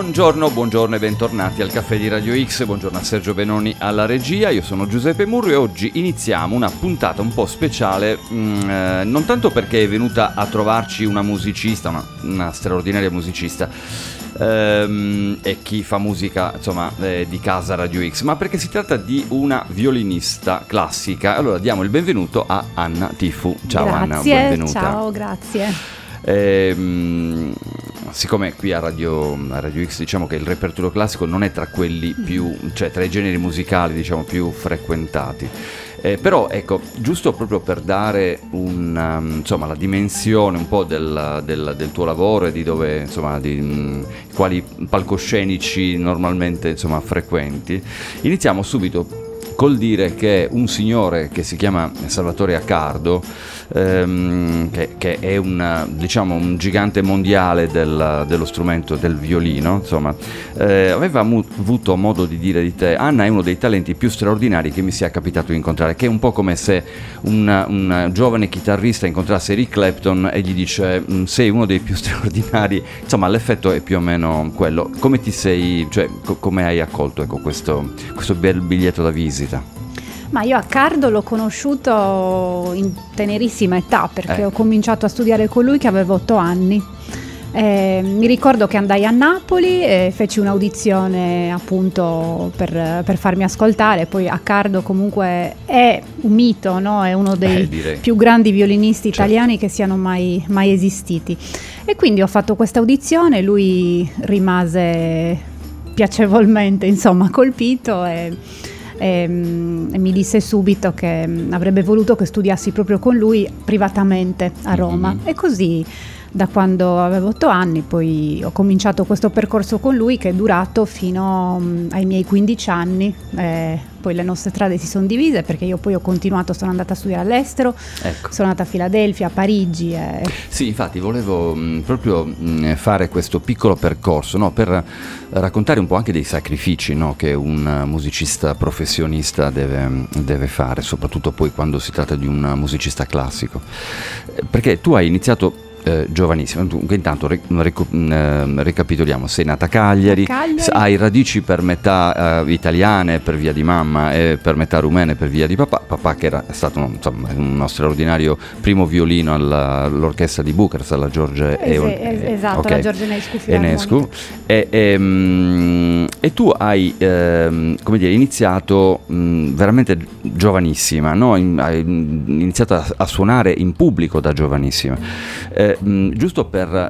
Buongiorno e bentornati al Caffè di Radio X, buongiorno a Sergio Benoni alla regia, io sono Giuseppe Murru e oggi iniziamo una puntata un po' speciale, non tanto perché è venuta a trovarci una musicista, una straordinaria musicista, e chi fa musica insomma di casa Radio X, ma perché si tratta di una violinista classica. Allora diamo il benvenuto a Anna Tiffu. Ciao. Grazie, Anna, benvenuta. Ciao, grazie. Siccome qui a Radio X diciamo che il repertorio classico non è tra quelli più, cioè tra i generi musicali diciamo più frequentati, però ecco, giusto proprio per dare insomma la dimensione un po' del tuo lavoro e di dove insomma di quali palcoscenici normalmente insomma frequenti, iniziamo subito col dire che un signore che si chiama Salvatore Accardo, che è un gigante mondiale dello strumento del violino, insomma, aveva avuto modo di dire di te: Anna è uno dei talenti più straordinari che mi sia capitato di incontrare, che è un po' come se un giovane chitarrista incontrasse Eric Clapton e gli dice sei uno dei più straordinari, insomma l'effetto è più o meno quello. Come ti sei, cioè come hai accolto ecco questo bel biglietto da visita? Ma io Accardo l'ho conosciuto in tenerissima età, perché ho cominciato a studiare con lui che avevo 8 anni. Mi ricordo che andai a Napoli e feci un'audizione appunto per farmi ascoltare. Poi Accardo comunque è un mito, no? È uno dei più grandi violinisti italiani che siano mai esistiti. E quindi ho fatto questa audizione, lui rimase piacevolmente insomma colpito e mi disse subito che avrebbe voluto che studiassi proprio con lui privatamente a Roma. Mm-hmm. E così da quando avevo 8 anni poi ho cominciato questo percorso con lui, che è durato fino ai miei 15 anni. Poi le nostre strade si sono divise perché io poi ho continuato, sono andata a studiare all'estero, ecco. Sono andata a Filadelfia, a Parigi. Sì, infatti volevo proprio fare questo piccolo percorso, no, per raccontare un po' anche dei sacrifici, no, che un musicista professionista deve fare, soprattutto poi quando si tratta di un musicista classico. Perché tu hai iniziato giovanissimo, intanto ricapitoliamo: sei nata a Cagliari. Hai radici per metà italiane per via di mamma e per metà rumene per via di papà che era stato uno straordinario primo violino all'orchestra di Bucarest, alla George esatto, okay. La George Enescu, e tu hai come dire iniziato veramente giovanissima, no? Hai iniziato a suonare in pubblico da giovanissima. Giusto per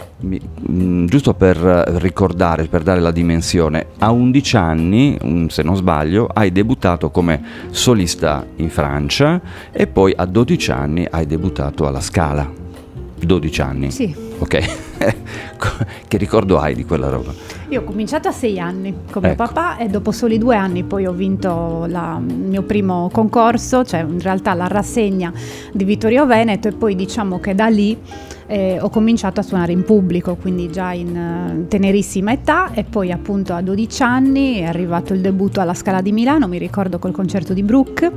ricordare, per dare la dimensione, a 11 anni, se non sbaglio, hai debuttato come solista in Francia e poi a 12 anni hai debuttato alla Scala. 12 anni? Sì. Ok. Che ricordo hai di quella roba? Io ho cominciato a 6 anni con mio papà e dopo soli 2 anni poi ho vinto il mio primo concorso, cioè in realtà la rassegna di Vittorio Veneto, e poi diciamo che da lì ho cominciato a suonare in pubblico, quindi già in tenerissima età, e poi appunto a 12 anni è arrivato il debutto alla Scala di Milano, mi ricordo col concerto di Bruch.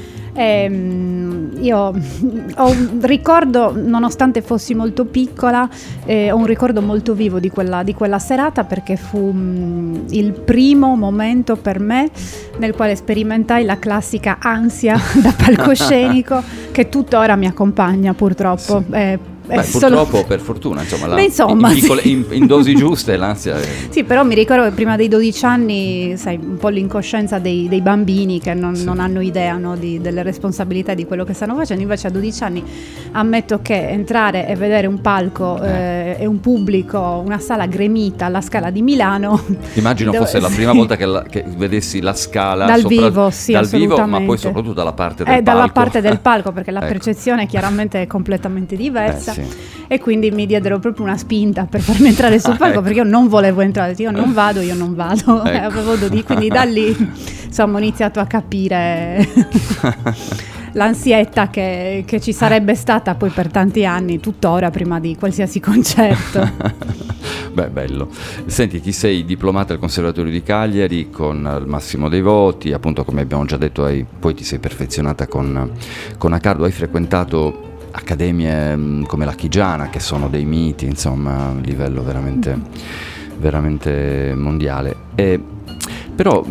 Io ho un ricordo, nonostante fossi molto piccola, ho un ricordo molto vivo di quella serata, perché fu il primo momento per me nel quale sperimentai la classica ansia da palcoscenico che tuttora mi accompagna purtroppo. Sì. Purtroppo per fortuna insomma, in dosi giuste l'ansia Sì, però mi ricordo che prima dei 12 anni, sai, un po' l'incoscienza dei bambini che non hanno idea, no, delle responsabilità di quello che stanno facendo. Invece a 12 anni ammetto che entrare e vedere un palco e un pubblico, una sala gremita alla Scala di Milano, immagino fosse la prima volta che vedessi la Scala dal vivo, sì, dal vivo, ma poi soprattutto dalla parte del palco. Dalla parte del palco, perché la percezione chiaramente è completamente diversa. Sì. E quindi mi diedero proprio una spinta per farmi entrare sul palco, perché io non volevo entrare, io non vado, ecco. Avevo 12, quindi da lì insomma ho iniziato a capire l'ansietta che ci sarebbe stata poi per tanti anni, tuttora, prima di qualsiasi concerto. Beh, bello. Senti, ti sei diplomata al Conservatorio di Cagliari con il massimo dei voti, appunto, come abbiamo già detto, poi ti sei perfezionata con Accardo, hai frequentato accademie come la Chigiana, che sono dei miti, insomma, a livello veramente veramente mondiale. Però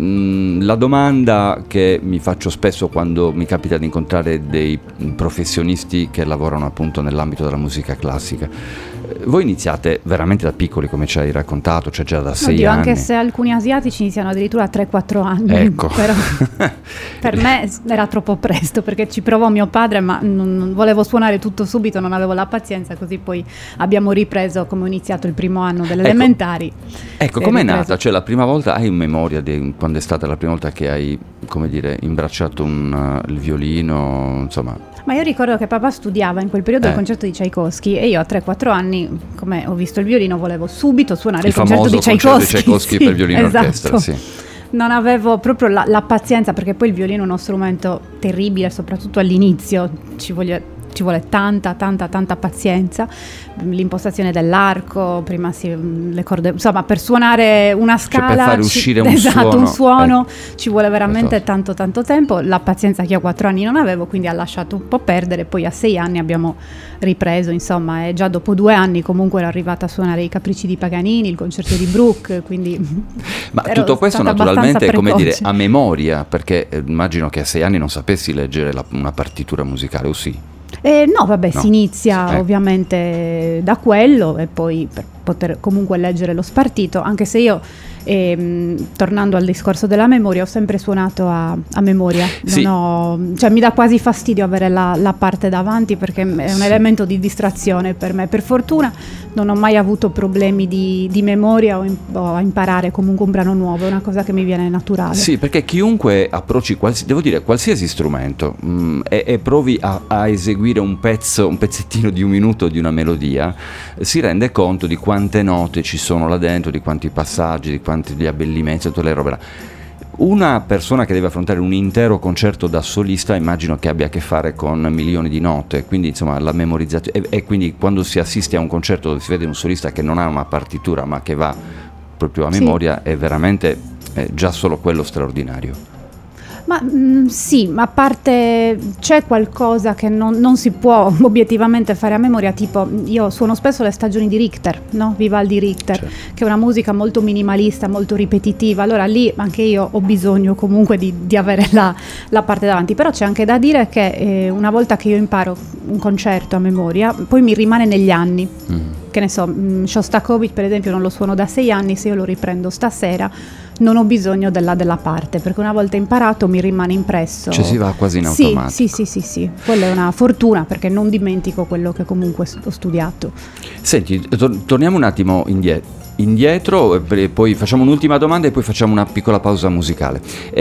la domanda che mi faccio spesso quando mi capita di incontrare dei professionisti che lavorano appunto nell'ambito della musica classica: voi iniziate veramente da piccoli, come ci hai raccontato, cioè già da 6 anni? Anche se alcuni asiatici iniziano addirittura a 3-4 anni. Ecco. Però per me era troppo presto, perché ci provò mio padre, ma non volevo suonare tutto subito, non avevo la pazienza, così poi abbiamo ripreso, come ho iniziato il primo anno delle elementari. Ecco, com'è nata? Cioè, la prima volta, hai in memoria di quando è stata la prima volta che hai, come dire, imbracciato il violino, insomma? Ma io ricordo che papà studiava in quel periodo il concerto di Tchaikovsky, e io a 3-4 anni, come ho visto il violino, volevo subito suonare il concerto di Tchaikovsky. Il famoso concerto di Tchaikovsky, sì, per violino esatto. orchestra, sì. Non avevo proprio la pazienza, perché poi il violino è uno strumento terribile, soprattutto all'inizio, ci vuole tanta pazienza, l'impostazione dell'arco, prima le corde, insomma, per suonare una scala, cioè per fare uscire un suono ci vuole veramente tanto tempo. La pazienza che a 4 anni non avevo, quindi ha lasciato un po' perdere. Poi a 6 anni abbiamo ripreso, insomma, e già dopo 2 anni comunque ero arrivata a suonare i Capricci di Paganini, il concerto di Bruch, quindi ma tutto questo naturalmente, come dire, a memoria, perché immagino che a 6 anni non sapessi leggere una partitura musicale, o sì? No, vabbè, si inizia ovviamente da quello, e poi per poter comunque leggere lo spartito, anche se io, tornando al discorso della memoria, ho sempre suonato a memoria. Sì. Cioè mi dà quasi fastidio avere la parte davanti, perché è un elemento di distrazione per me. Per fortuna non ho mai avuto problemi di memoria o a imparare comunque un brano nuovo, è una cosa che mi viene naturale. Sì, perché chiunque approcci qualsiasi strumento e provi a eseguire un pezzettino di un minuto di una melodia, si rende conto di quante note ci sono là dentro, di quanti passaggi, di quanti gli abbellimenti, tutte le robe là. Una persona che deve affrontare un intero concerto da solista, immagino che abbia a che fare con milioni di note, quindi insomma la memorizzazione, e quindi quando si assiste a un concerto dove si vede un solista che non ha una partitura ma che va proprio a memoria, è veramente già solo quello straordinario. Ma sì, ma a parte c'è qualcosa che non si può obiettivamente fare a memoria, tipo io suono spesso le stagioni di Richter, no? Vivaldi Richter, certo, che è una musica molto minimalista, molto ripetitiva, allora lì anche io ho bisogno comunque di avere la parte davanti, però c'è anche da dire che una volta che io imparo un concerto a memoria, poi mi rimane negli anni. Che ne so, Shostakovich per esempio non lo suono da 6 anni, se io lo riprendo stasera non ho bisogno della parte, perché una volta imparato mi rimane impresso. Cioè si va quasi in automatico. Sì, quella è una fortuna, perché non dimentico quello che comunque ho studiato. Senti, torniamo un attimo indietro, e poi facciamo un'ultima domanda e poi facciamo una piccola pausa musicale.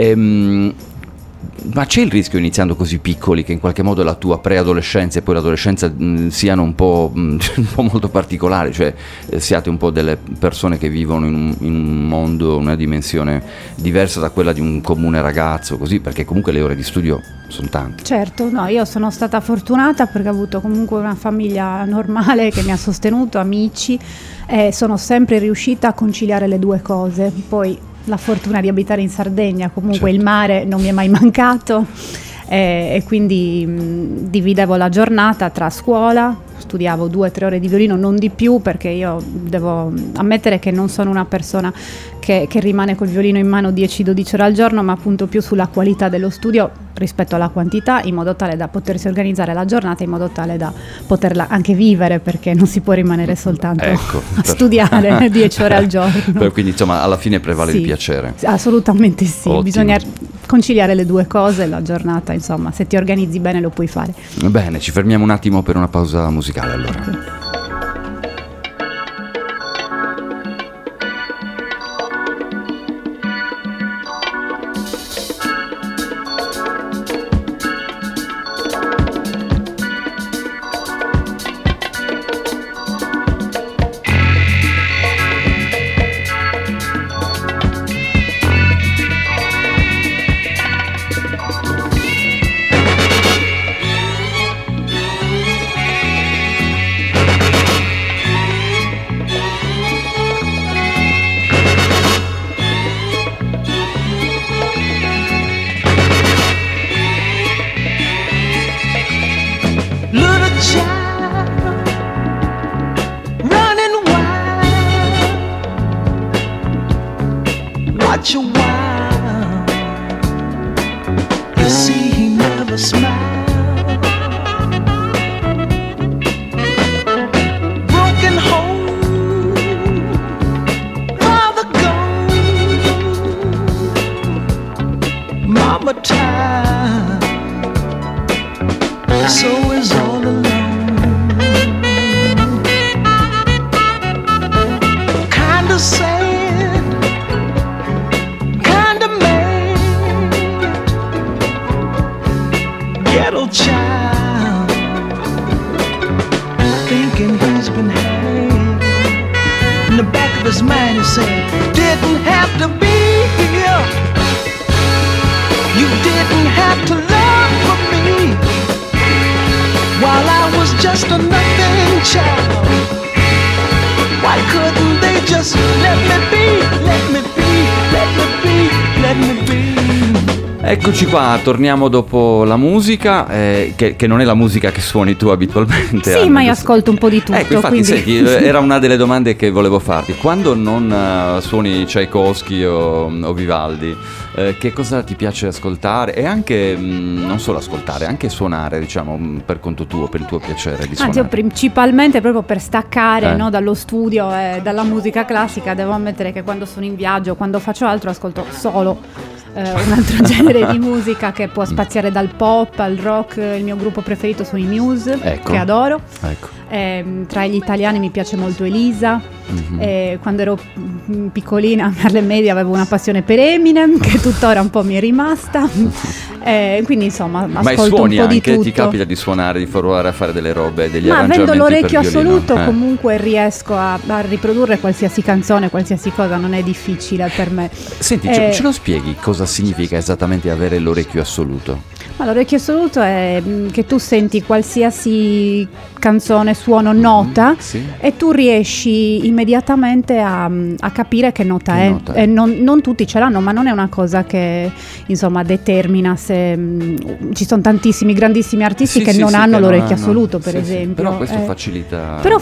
Ma c'è il rischio, iniziando così piccoli, che in qualche modo la tua preadolescenza e poi l'adolescenza siano un po' molto particolari, cioè siate un po' delle persone che vivono in un mondo, una dimensione diversa da quella di un comune ragazzo, così, perché comunque le ore di studio sono tante. Certo, no, io sono stata fortunata perché ho avuto comunque una famiglia normale che mi ha sostenuto, amici, e sono sempre riuscita a conciliare le due cose. Poi la fortuna di abitare in Sardegna, comunque certo, il mare non mi è mai mancato, e quindi dividevo la giornata tra scuola, studiavo 2-3 ore di violino, non di più, perché io devo ammettere che non sono una persona che rimane col violino in mano 10-12 ore al giorno, ma appunto più sulla qualità dello studio rispetto alla quantità, in modo tale da potersi organizzare la giornata, in modo tale da poterla anche vivere, perché non si può rimanere soltanto a studiare 10 ore al giorno. Quindi insomma alla fine prevale il piacere. Assolutamente sì. Ottimo. Bisogna conciliare le due cose, la giornata insomma, se ti organizzi bene lo puoi fare. Bene, ci fermiamo un attimo per una pausa musicale allora. such a while. You see, he never smiled. Broken home, father gone, mama tired, so is all alone. Kinda sad, kinda mad, ghetto child, thinking he's been had. In the back of his mind he said, didn't have to be here, you didn't have to love for me, while I was just a nothing child. Why couldn't they just let me be, let me be, let me be, let me be? Eccoci qua, torniamo dopo la musica, che non è la musica che suoni tu abitualmente. Sì, ma io ascolto un po' di tutto. Ecco, infatti, quindi... senti, era una delle domande che volevo farti. Quando non suoni Tchaikovsky o Vivaldi, che cosa ti piace ascoltare? E anche, non solo ascoltare, anche suonare, diciamo, per conto tuo, per il tuo piacere di suonare. Io principalmente proprio per staccare no, dallo studio e dalla musica classica, devo ammettere che quando sono in viaggio, quando faccio altro, ascolto solo un altro genere di musica che può spaziare dal pop al rock. Il mio gruppo preferito sono i Muse, ecco, che adoro. Ecco. Tra gli italiani mi piace molto Elisa. Quando ero piccolina, alle medie, avevo una passione per Eminem, che tuttora un po' mi è rimasta. Quindi insomma ascolto un po' di tutto. Ti capita di suonare, di provare a fare delle robe, degli arrangiamenti avendo l'orecchio per violino? assoluto comunque riesco a riprodurre qualsiasi canzone, qualsiasi cosa, non è difficile per me. Senti, ce lo spieghi cosa significa esattamente avere l'orecchio assoluto? Ma l'orecchio assoluto è che tu senti qualsiasi canzone, suono, nota, sì. E tu riesci immediatamente a capire che nota è. E non tutti ce l'hanno, ma non è una cosa che insomma determina se ci sono tantissimi grandissimi artisti che non hanno l'orecchio assoluto, per esempio. Però questo facilita. Però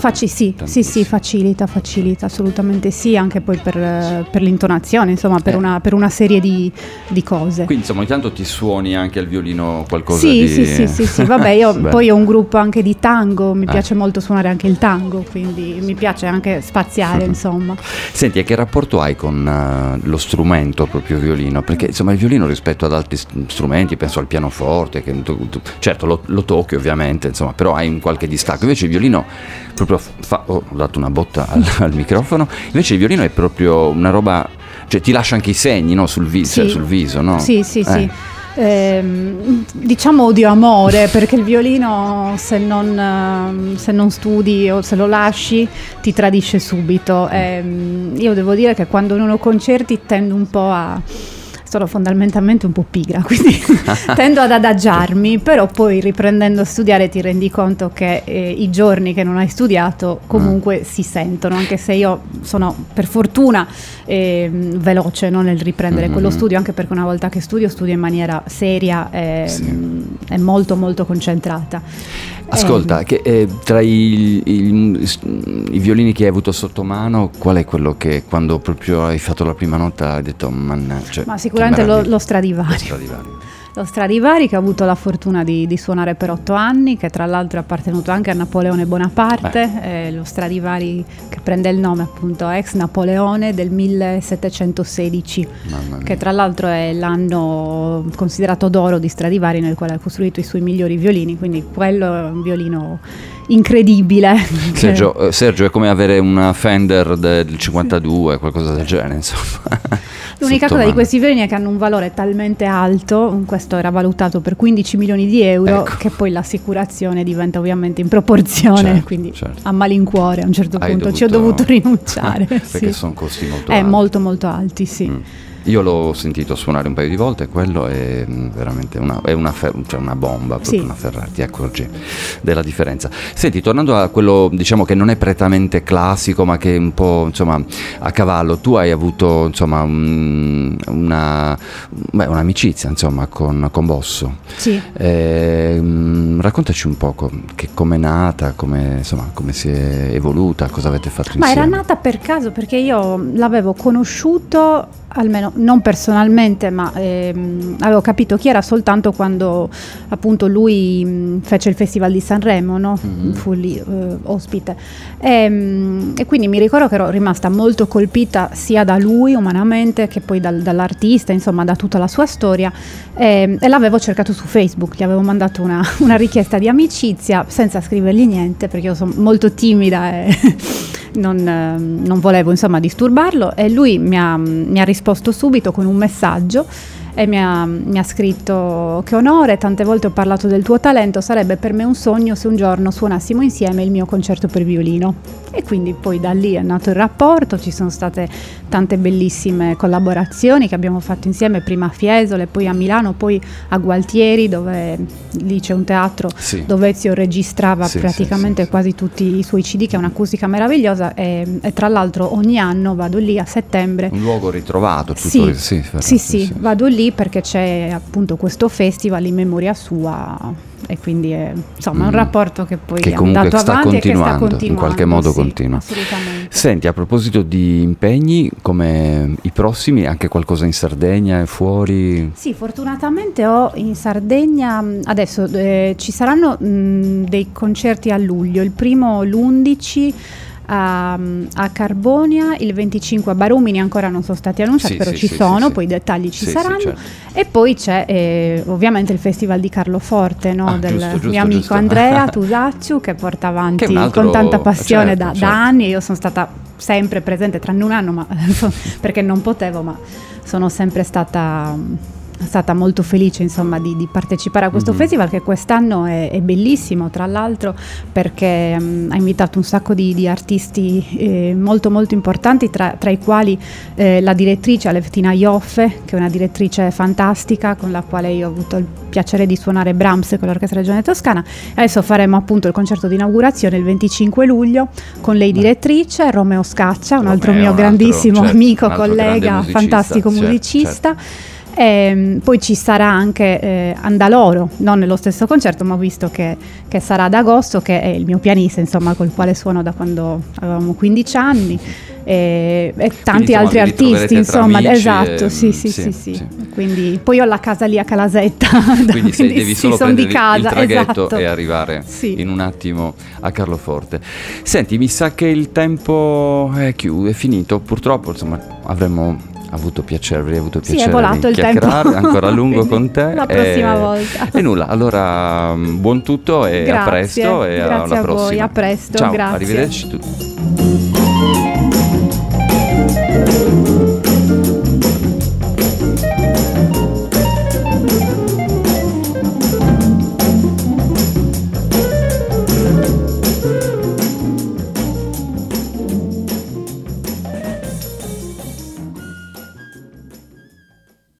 facilita assolutamente sì, anche poi per l'intonazione, insomma, per una serie di cose. Quindi insomma ogni tanto ti suoni anche al violino qualcosa sì, di... Sì, vabbè, io poi ho un gruppo anche di tango, mi piace molto suonare anche il tango, quindi mi piace anche spaziare, insomma. Senti, e che rapporto hai con lo strumento proprio violino? Perché insomma il violino rispetto ad altri strumenti, penso al pianoforte, che certo lo tocchi ovviamente, insomma, però hai un qualche distacco. Invece il violino proprio ho dato una botta al microfono, invece il violino è proprio una roba, cioè ti lascia anche i segni, no? sul viso, no? Sì. Diciamo odio-amore, perché il violino se non studi o se lo lasci ti tradisce subito. Io devo dire che quando non ho concerti tendo un po' sono fondamentalmente un po' pigra, quindi tendo ad adagiarmi, però poi riprendendo a studiare ti rendi conto che i giorni che non hai studiato comunque si sentono, anche se io sono per fortuna veloce, no, nel riprendere quello studio, anche perché una volta che studio in maniera seria e molto molto concentrata. Ascolta, che, tra i violini che hai avuto sotto mano, qual è quello che quando proprio hai fatto la prima nota hai detto mannaggia? Ma sicuramente lo Stradivari. Lo Stradivari, che ho avuto la fortuna di suonare per 8 anni, che tra l'altro è appartenuto anche a Napoleone Bonaparte, lo Stradivari che prende il nome appunto ex Napoleone del 1716, che tra l'altro è l'anno considerato d'oro di Stradivari, nel quale ha costruito i suoi migliori violini, quindi quello è un violino incredibile. Sergio, è come avere una Fender del 52, qualcosa del genere, insomma. L'unica cosa di questi violini è che hanno un valore talmente alto, questo era valutato per 15 milioni di euro, ecco, che poi l'assicurazione diventa ovviamente in proporzione, quindi a malincuore a un certo punto ci ho dovuto rinunciare. Perché sono costi molto alti. Molto molto alti, sì. Io l'ho sentito suonare un paio di volte, quello è veramente una bomba, proprio una Ferrari, ti accorgi della differenza. Senti, tornando a quello, diciamo, che non è prettamente classico, ma che è un po', insomma, a cavallo, tu hai avuto, insomma, un'amicizia, insomma, con Bosso. Sì. Raccontaci un po' come è nata, come si è evoluta, cosa avete fatto insieme. Ma era nata per caso, perché io l'avevo conosciuto almeno non personalmente, ma avevo capito chi era soltanto quando appunto lui fece il Festival di Sanremo, no? Fu lì ospite, e quindi mi ricordo che ero rimasta molto colpita sia da lui umanamente che poi dall'artista, insomma da tutta la sua storia, e l'avevo cercato su Facebook, gli avevo mandato una richiesta di amicizia senza scrivergli niente perché io sono molto timida e non volevo insomma disturbarlo, e lui mi ha risposto subito con un messaggio e mi ha scritto: che onore, tante volte ho parlato del tuo talento, sarebbe per me un sogno se un giorno suonassimo insieme il mio concerto per violino. E quindi poi da lì è nato il rapporto, ci sono state tante bellissime collaborazioni che abbiamo fatto insieme, prima a Fiesole, poi a Milano, poi a Gualtieri, dove lì c'è un teatro dove Ezio registrava praticamente quasi tutti i suoi CD, che è un'acustica meravigliosa, e tra l'altro ogni anno vado lì a settembre. Un luogo ritrovato, sì, vado lì perché c'è appunto questo festival in memoria sua, e quindi è insomma un rapporto che poi è andato avanti e che sta continuando, in qualche modo continua. Assolutamente. Senti, a proposito di impegni come i prossimi, anche qualcosa in Sardegna e fuori? Sì, fortunatamente ho in Sardegna adesso ci saranno dei concerti a luglio, il primo l'11 a Carbonia, il 25 a Barumini, ancora non sono stati annunciati, però ci sono, poi i dettagli ci saranno, certo. E poi c'è ovviamente il festival di Carloforte, no? Del mio amico Andrea Tusacciu, che porta avanti con tanta passione da anni. Io sono stata sempre presente, tranne un anno, ma perché non potevo, ma sono sempre stata molto felice insomma di partecipare a questo festival, che quest'anno è bellissimo, tra l'altro perché ha invitato un sacco di artisti molto molto importanti, tra i quali la direttrice Aleftina Ioffe, che è una direttrice fantastica con la quale io ho avuto il piacere di suonare Brahms con l'Orchestra Regione Toscana. Adesso faremo appunto il concerto di inaugurazione il 25 luglio con lei direttrice, Romeo Scaccia, un altro mio grandissimo amico, collega, fantastico musicista. Poi ci sarà anche Andaloro, non nello stesso concerto, ma ho visto che sarà ad agosto, che è il mio pianista insomma col quale suono da quando avevamo 15 anni, e tanti altri artisti insomma, esatto, sì. Quindi poi ho la casa lì a Calasetta, quindi devi solo prendere di casa, il traghetto e arrivare in un attimo a Carloforte. Senti, mi sa che il tempo è finito, purtroppo, insomma avrei avuto piacere è volato di chiacchierare il tempo ancora a lungo con te la prossima volta. E nulla, allora buon tutto e grazie, a presto e grazie alla a prossima. voi, a presto. Ciao, grazie. arrivederci tutti.